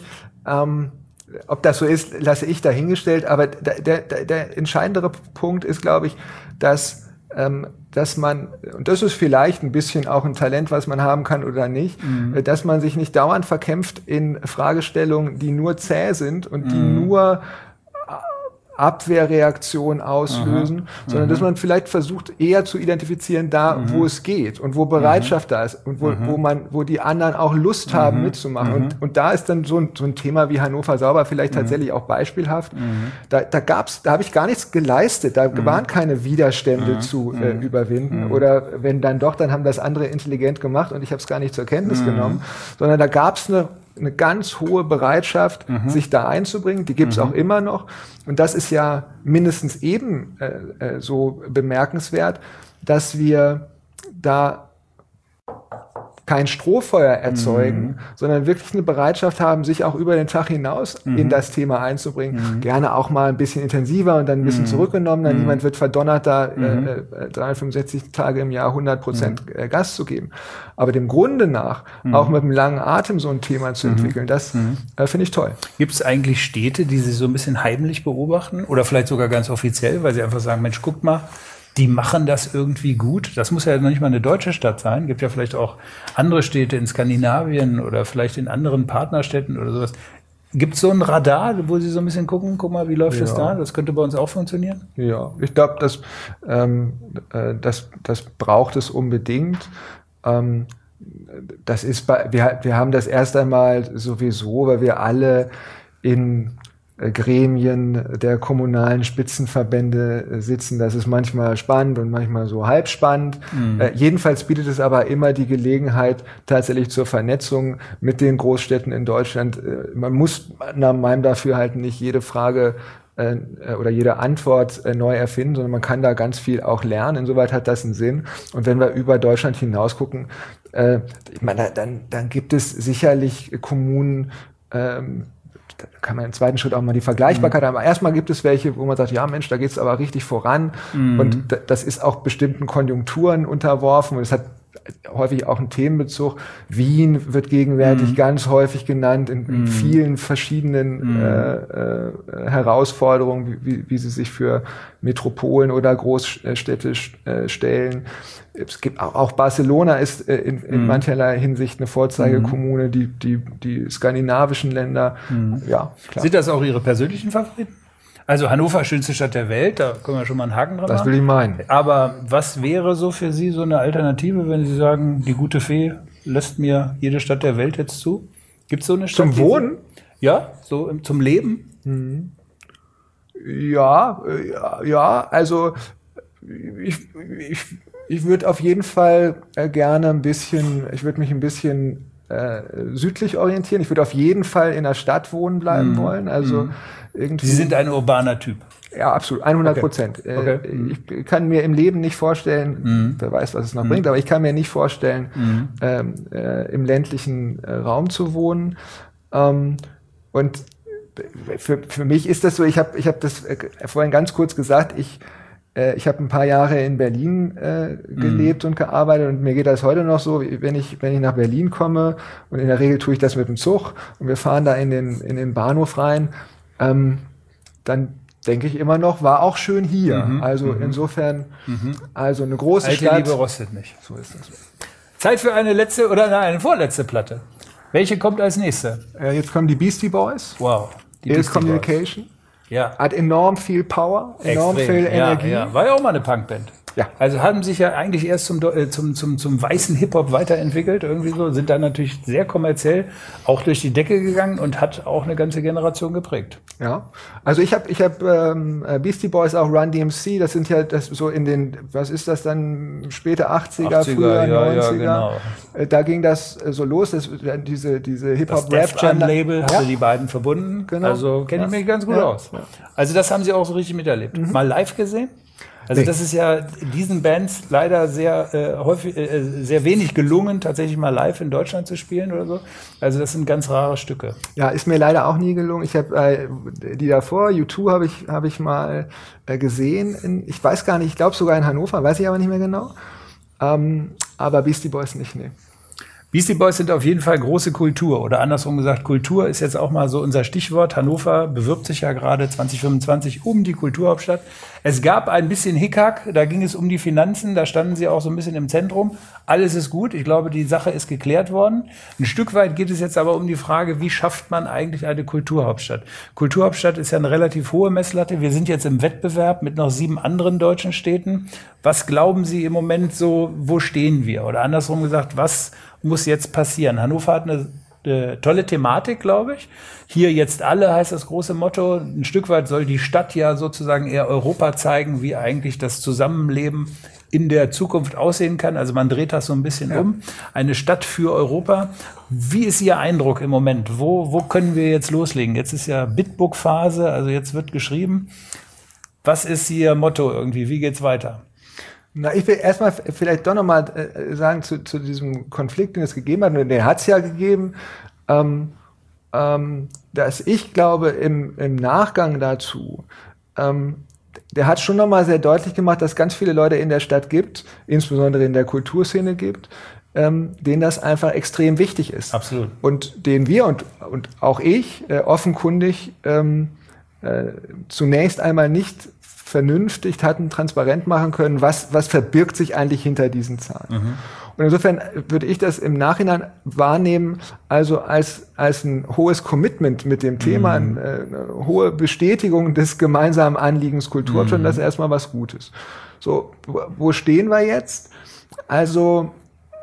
B: Ob das so ist, lasse ich dahingestellt. Aber der entscheidendere Punkt ist, glaube ich, dass man, und das ist vielleicht ein bisschen auch ein Talent, was man haben kann oder nicht, dass man sich nicht dauernd verkämpft in Fragestellungen, die nur zäh sind und die nur Abwehrreaktion auslösen, sondern dass man vielleicht versucht, eher zu identifizieren, wo es geht und wo Bereitschaft da ist und wo die anderen auch Lust haben, mitzumachen. Und da ist dann so ein Thema wie Hannover sauber vielleicht tatsächlich auch beispielhaft. Da habe ich gar nichts geleistet, da waren keine Widerstände zu überwinden. Oder wenn dann doch, dann haben das andere intelligent gemacht und ich habe es gar nicht zur Kenntnis genommen, sondern da gab es eine ganz hohe Bereitschaft, sich da einzubringen. Die gibt es auch immer noch. Und das ist ja mindestens eben so bemerkenswert, dass wir da kein Strohfeuer erzeugen, sondern wirklich eine Bereitschaft haben, sich auch über den Tag hinaus in das Thema einzubringen. Gerne auch mal ein bisschen intensiver und dann ein bisschen zurückgenommen. Dann niemand wird verdonnert, da 365 Tage im Jahr 100% Gas zu geben. Aber dem Grunde nach, auch mit einem langen Atem so ein Thema zu entwickeln, das finde ich toll.
A: Gibt es eigentlich Städte, die Sie so ein bisschen heimlich beobachten oder vielleicht sogar ganz offiziell, weil Sie einfach sagen, Mensch, guckt mal, die machen das irgendwie gut. Das muss ja noch nicht mal eine deutsche Stadt sein. Gibt ja vielleicht auch andere Städte in Skandinavien oder vielleicht in anderen Partnerstädten oder sowas. Gibt es so ein Radar, wo Sie so ein bisschen gucken, guck mal, wie läuft es da? Das könnte bei uns auch funktionieren?
B: Ja, ich glaube, das braucht es unbedingt. Das ist wir haben das erst einmal sowieso, weil wir alle in Gremien der kommunalen Spitzenverbände sitzen. Das ist manchmal spannend und manchmal so halb spannend. Jedenfalls bietet es aber immer die Gelegenheit tatsächlich zur Vernetzung mit den Großstädten in Deutschland. Man muss nach meinem Dafürhalten nicht jede Frage oder jede Antwort neu erfinden, sondern man kann da ganz viel auch lernen. Insoweit hat das einen Sinn. Und wenn wir über Deutschland hinaus gucken, ich meine, dann gibt es sicherlich Kommunen, da kann man im zweiten Schritt auch mal die Vergleichbarkeit haben. Aber erstmal gibt es welche, wo man sagt, ja Mensch, da geht es aber richtig voran. Und das ist auch bestimmten Konjunkturen unterworfen. Und es hat häufig auch einen Themenbezug. Wien wird gegenwärtig ganz häufig genannt in vielen verschiedenen Herausforderungen, wie sie sich für Metropolen oder Großstädte stellen. Es gibt auch Barcelona ist in mancherlei Hinsicht eine Vorzeigekommune, die skandinavischen Länder. Ja, klar.
A: Sind das auch Ihre persönlichen Favoriten? Also Hannover, schönste Stadt der Welt, da können wir schon mal einen Haken dran machen.
B: Das will ich meinen.
A: Aber was wäre so für Sie so eine Alternative, wenn Sie sagen, die gute Fee lässt mir jede Stadt der Welt jetzt zu? Gibt es so eine Stadt?
B: Zum Wohnen?
A: Ja, so zum Leben?
B: Ja, also ich würde auf jeden Fall gerne ich würde mich ein bisschen südlich orientieren. Ich würde auf jeden Fall in der Stadt wohnen bleiben wollen. Also irgendwie.
A: Sie sind ein urbaner Typ.
B: Ja, absolut, 100%. Okay. Ich kann mir im Leben nicht vorstellen, wer weiß, was es noch bringt, aber ich kann mir nicht vorstellen, im ländlichen Raum zu wohnen. Und für mich ist das so, ich hab das vorhin ganz kurz gesagt, ich habe ein paar Jahre in Berlin gelebt und gearbeitet und mir geht das heute noch so, wenn ich nach Berlin komme und in der Regel tue ich das mit dem Zug und wir fahren da in den Bahnhof rein, dann denke ich immer noch, war auch schön hier. Also insofern, also eine große
A: Alte
B: Stadt.
A: Liebe rostet nicht.
B: So ist das.
A: Zeit für eine letzte oder eine vorletzte Platte. Welche kommt als nächste?
B: Jetzt kommen die Beastie Boys.
A: Wow.
B: Ill Communication.
A: Ja.
B: Hat enorm viel Power, enorm viel Energie.
A: Ja. War ja auch mal eine Punkband.
B: Ja.
A: Also haben sich ja eigentlich erst zum weißen Hip-Hop weiterentwickelt, irgendwie so, sind dann natürlich sehr kommerziell auch durch die Decke gegangen und hat auch eine ganze Generation geprägt.
B: Ja, also ich hab Beastie Boys, auch Run DMC, das sind ja das so in den, was ist das dann, späte 80er, früher 90er.
A: Genau.
B: Da ging das so los, diese Hip-Hop-Rap.
A: Das Label hatte die beiden verbunden,
B: genau.
A: Also kenne ich mich ganz gut aus. Ja. Also das haben sie auch so richtig miterlebt. Mal live gesehen? Also das ist ja diesen Bands leider sehr häufig, sehr wenig gelungen, tatsächlich mal live in Deutschland zu spielen oder so. Also das sind ganz rare Stücke.
B: Ja, ist mir leider auch nie gelungen. Ich habe die davor, U2 habe ich mal gesehen. Ich weiß gar nicht, ich glaube sogar in Hannover, weiß ich aber nicht mehr genau. Aber Beastie Boys nicht, nee.
A: Beastie Boys sind auf jeden Fall große Kultur oder andersrum gesagt, Kultur ist jetzt auch mal so unser Stichwort. Hannover bewirbt sich ja gerade 2025 um die Kulturhauptstadt. Es gab ein bisschen Hickhack, da ging es um die Finanzen, da standen sie auch so ein bisschen im Zentrum. Alles ist gut, ich glaube, die Sache ist geklärt worden. Ein Stück weit geht es jetzt aber um die Frage, wie schafft man eigentlich eine Kulturhauptstadt? Kulturhauptstadt ist ja eine relativ hohe Messlatte. Wir sind jetzt im Wettbewerb mit noch 7 anderen deutschen Städten. Was glauben Sie im Moment so, wo stehen wir? Oder andersrum gesagt, was muss jetzt passieren? Hannover hat eine tolle Thematik, glaube ich. Hier jetzt alle heißt das große Motto. Ein Stück weit soll die Stadt ja sozusagen eher Europa zeigen, wie eigentlich das Zusammenleben in der Zukunft aussehen kann. Also man dreht das so ein bisschen um. Eine Stadt für Europa. Wie ist Ihr Eindruck im Moment? Wo können wir jetzt loslegen? Jetzt ist ja Bitbook-Phase, also jetzt wird geschrieben. Was ist Ihr Motto irgendwie? Wie geht's weiter?
B: Na, ich will erstmal vielleicht doch nochmal sagen zu diesem Konflikt, den es gegeben hat, und den hat es ja gegeben, dass ich glaube, im Nachgang dazu, der hat schon nochmal sehr deutlich gemacht, dass es ganz viele Leute in der Stadt gibt, insbesondere in der Kulturszene gibt, denen das einfach extrem wichtig ist.
A: Absolut.
B: Und den wir und auch ich offenkundig zunächst einmal nicht vernünftig hatten transparent machen können, was verbirgt sich eigentlich hinter diesen Zahlen. Mhm. Und insofern würde ich das im Nachhinein wahrnehmen, also als ein hohes Commitment mit dem Thema, eine hohe Bestätigung des gemeinsamen Anliegens Kulturhauptstadt, das ist erstmal was Gutes. So, wo stehen wir jetzt? Also,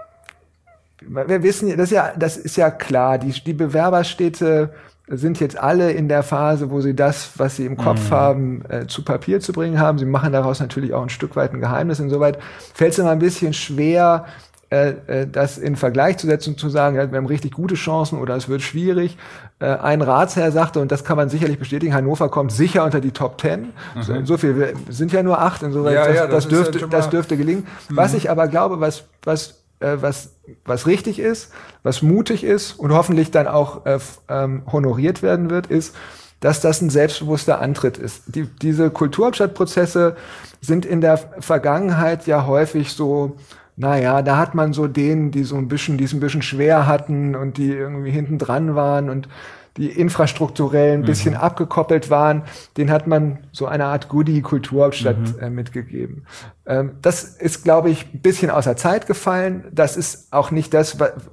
B: wir wissen, das ist ja klar, die Bewerberstädte sind jetzt alle in der Phase, wo sie das, was sie im Kopf haben, zu Papier zu bringen haben. Sie machen daraus natürlich auch ein Stück weit ein Geheimnis. Insoweit fällt es immer ein bisschen schwer, das in Vergleich zu setzen und zu sagen, ja, wir haben richtig gute Chancen oder es wird schwierig. Ein Ratsherr sagte, und das kann man sicherlich bestätigen, Hannover kommt sicher unter die Top 10. So viel, wir sind ja nur 8, insoweit das dürfte gelingen. Was ich aber glaube, was richtig ist, was mutig ist und hoffentlich dann auch honoriert werden wird, ist, dass das ein selbstbewusster Antritt ist. Diese Kulturhauptstadtprozesse sind in der Vergangenheit ja häufig so, naja, da hat man so denen, die die es ein bisschen schwer hatten und die irgendwie hinten dran waren und die infrastrukturell ein bisschen abgekoppelt waren, den hat man so eine Art Goodie-Kulturhauptstadt mitgegeben. Das ist, glaube ich, ein bisschen außer Zeit gefallen. Das ist auch nicht das,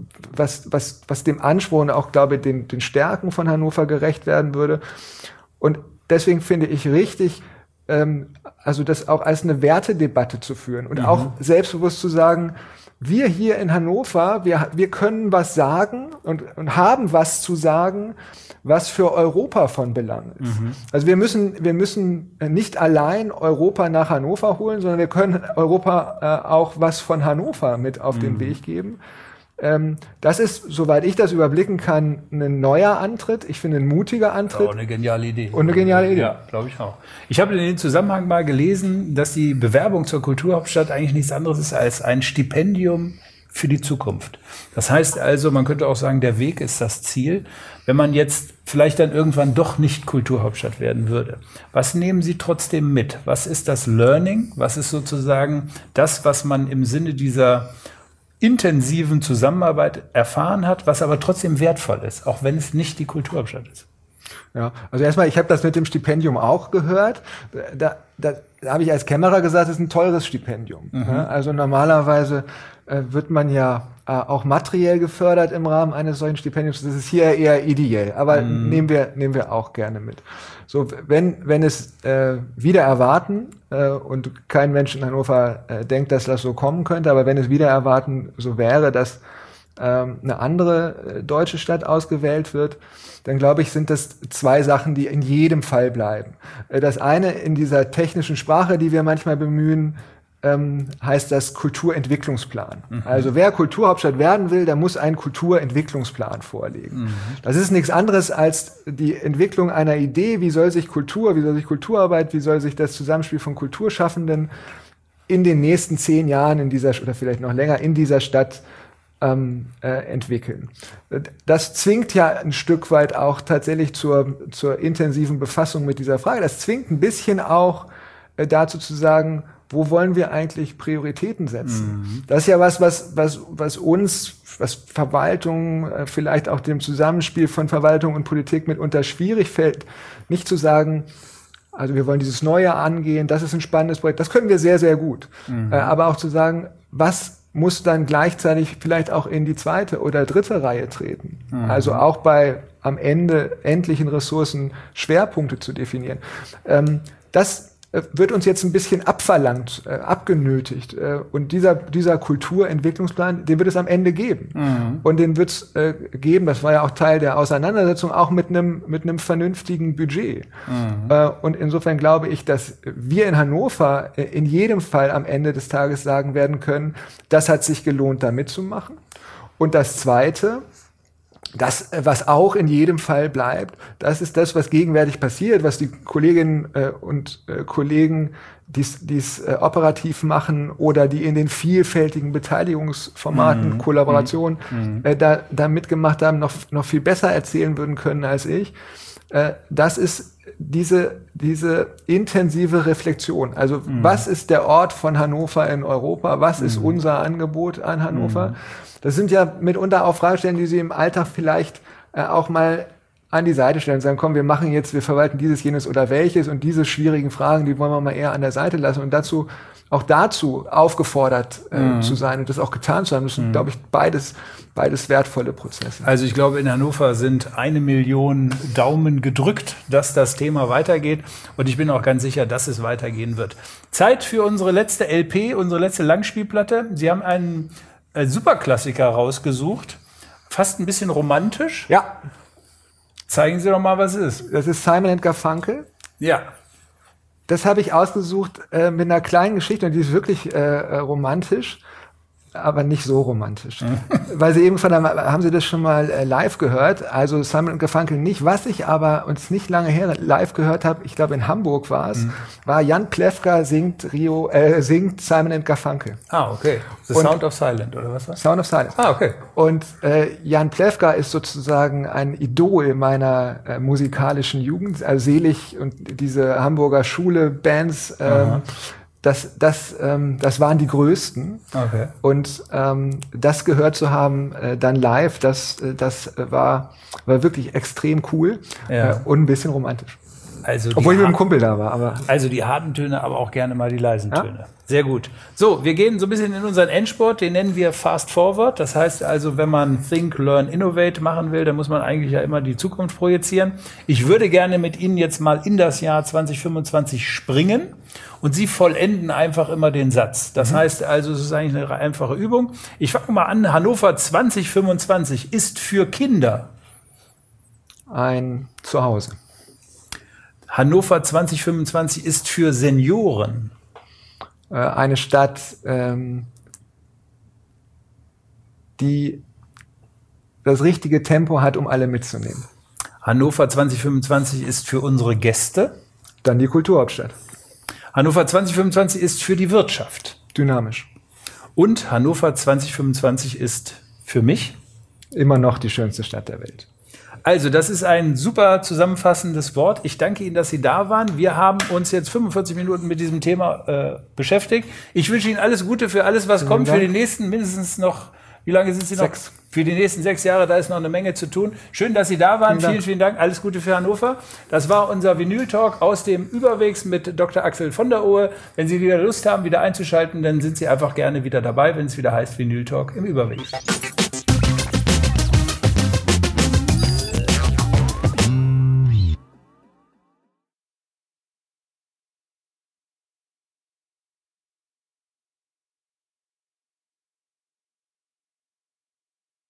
B: was dem Anspruch und auch, glaube ich, den Stärken von Hannover gerecht werden würde. Und deswegen finde ich richtig, also das auch als eine Wertedebatte zu führen und auch selbstbewusst zu sagen, wir hier in Hannover, wir können was sagen und haben was zu sagen, was für Europa von Belang ist. Also wir müssen nicht allein Europa nach Hannover holen, sondern wir können Europa auch was von Hannover mit auf den Weg geben. Das ist, soweit ich das überblicken kann, ein neuer Antritt. Ich finde, ein mutiger Antritt.
A: Auch eine geniale Idee.
B: Und eine geniale Idee.
A: Ja, glaube ich auch. Ich habe in dem Zusammenhang mal gelesen, dass die Bewerbung zur Kulturhauptstadt eigentlich nichts anderes ist als ein Stipendium für die Zukunft. Das heißt also, man könnte auch sagen, der Weg ist das Ziel. Wenn man jetzt vielleicht dann irgendwann doch nicht Kulturhauptstadt werden würde, was nehmen Sie trotzdem mit? Was ist das Learning? Was ist sozusagen das, was man im Sinne dieser intensiven Zusammenarbeit erfahren hat, was aber trotzdem wertvoll ist, auch wenn es nicht die Kulturhauptstadt ist?
B: Ja, also erstmal, ich habe das mit dem Stipendium auch gehört. Da habe ich als Kämmerer gesagt, es ist ein teures Stipendium. Ja, also normalerweise wird man ja auch materiell gefördert im Rahmen eines solchen Stipendiums. Das ist hier eher ideell, aber nehmen wir auch gerne mit. So, wenn es wieder erwarten und kein Mensch in Hannover denkt, dass das so kommen könnte, aber wenn es wieder erwarten so wäre, dass eine andere deutsche Stadt ausgewählt wird, dann glaube ich, sind das zwei Sachen, die in jedem Fall bleiben. Das eine, in dieser technischen Sprache, die wir manchmal bemühen, heißt das Kulturentwicklungsplan. Also wer Kulturhauptstadt werden will, der muss einen Kulturentwicklungsplan vorlegen. Das ist nichts anderes als die Entwicklung einer Idee, wie soll sich Kulturarbeit, wie soll sich das Zusammenspiel von Kulturschaffenden in den nächsten 10 Jahren in dieser, oder vielleicht noch länger, in dieser Stadt entwickeln. Das zwingt ja ein Stück weit auch tatsächlich zur intensiven Befassung mit dieser Frage. Das zwingt ein bisschen auch dazu zu sagen, wo wollen wir eigentlich Prioritäten setzen? Das ist ja was Verwaltung, vielleicht auch dem Zusammenspiel von Verwaltung und Politik mitunter schwierig fällt, nicht zu sagen, also wir wollen dieses Neue angehen, das ist ein spannendes Projekt, das können wir sehr, sehr gut. Aber auch zu sagen, was muss dann gleichzeitig vielleicht auch in die 2. oder 3. Reihe treten. Also auch bei am Ende endlichen Ressourcen Schwerpunkte zu definieren. Das wird uns jetzt ein bisschen abverlangt, abgenötigt. Und dieser Kulturentwicklungsplan, den wird es am Ende geben. Und den wird es geben, das war ja auch Teil der Auseinandersetzung, auch mit einem vernünftigen Budget. Und insofern glaube ich, dass wir in Hannover in jedem Fall am Ende des Tages sagen werden können, das hat sich gelohnt, da mitzumachen. Und das Zweite, das, was auch in jedem Fall bleibt, das ist das, was gegenwärtig passiert, was die Kolleginnen und Kollegen, die es operativ machen oder die in den vielfältigen Beteiligungsformaten, Kollaborationen da mitgemacht haben, noch viel besser erzählen würden können als ich. Das ist diese intensive Reflexion. Also was ist der Ort von Hannover in Europa? Was ist unser Angebot an Hannover? Das sind ja mitunter auch Fragestellungen, die Sie im Alltag vielleicht auch mal an die Seite stellen und sagen, komm, wir verwalten dieses, jenes oder welches, und diese schwierigen Fragen, die wollen wir mal eher an der Seite lassen und dazu aufgefordert zu sein und das auch getan zu haben. Das sind, glaube ich, beides wertvolle Prozesse.
A: Also ich glaube, in Hannover sind 1 Million Daumen gedrückt, dass das Thema weitergeht. Und ich bin auch ganz sicher, dass es weitergehen wird. Zeit für unsere letzte LP, unsere letzte Langspielplatte. Sie haben einen Superklassiker rausgesucht. Fast ein bisschen romantisch.
B: Ja.
A: Zeigen Sie doch mal, was es ist.
B: Das ist Simon & Garfunkel.
A: Ja.
B: Das habe ich ausgesucht mit einer kleinen Geschichte, und die ist wirklich romantisch, aber nicht so romantisch. Weil Sie eben haben Sie das schon mal live gehört? Also Simon & Garfunkel nicht. Was ich aber uns nicht lange her live gehört habe, ich glaube in Hamburg war es, war Jan Plewka singt Simon & Garfunkel.
A: Ah, okay. The Sound of Silence, oder was war?
B: Sound of Silence.
A: Ah, okay.
B: Und Jan Plewka ist sozusagen ein Idol meiner musikalischen Jugend, also Selig und diese Hamburger Schule-Bands, das waren die größten. Okay. Und das gehört zu haben dann live, das war wirklich extrem cool und ein bisschen romantisch.
A: Also
B: obwohl ich mit einem Kumpel da war. Aber
A: also die harten Töne, aber auch gerne mal die leisen Töne. Ja? Sehr gut. So, wir gehen so ein bisschen in unseren Endspurt, den nennen wir Fast Forward. Das heißt also, wenn man Think, Learn, Innovate machen will, dann muss man eigentlich ja immer die Zukunft projizieren. Ich würde gerne mit Ihnen jetzt mal in das Jahr 2025 springen und Sie vollenden einfach immer den Satz. Das heißt also, es ist eigentlich eine einfache Übung. Ich fange mal an. Hannover 2025 ist für Kinder
B: ein Zuhause.
A: Hannover 2025 ist für Senioren
B: eine Stadt, die das richtige Tempo hat, um alle mitzunehmen.
A: Hannover 2025 ist für unsere Gäste.
B: Dann die Kulturhauptstadt.
A: Hannover 2025 ist für die Wirtschaft.
B: Dynamisch.
A: Und Hannover 2025 ist für mich
B: immer noch die schönste Stadt der Welt.
A: Also, das ist ein super zusammenfassendes Wort. Ich danke Ihnen, dass Sie da waren. Wir haben uns jetzt 45 Minuten mit diesem Thema beschäftigt. Ich wünsche Ihnen alles Gute für alles, was kommt, für die nächsten mindestens noch, wie lange sind Sie noch? für die nächsten 6 Jahre. Da ist noch eine Menge zu tun. Schön, dass Sie da waren. Vielen Dank. Alles Gute für Hannover. Das war unser Vinyl-Talk aus dem Überwegs mit Dr. Axel von der Ohe. Wenn Sie wieder Lust haben, wieder einzuschalten, dann sind Sie einfach gerne wieder dabei, wenn es wieder heißt Vinyl-Talk im Überwegs.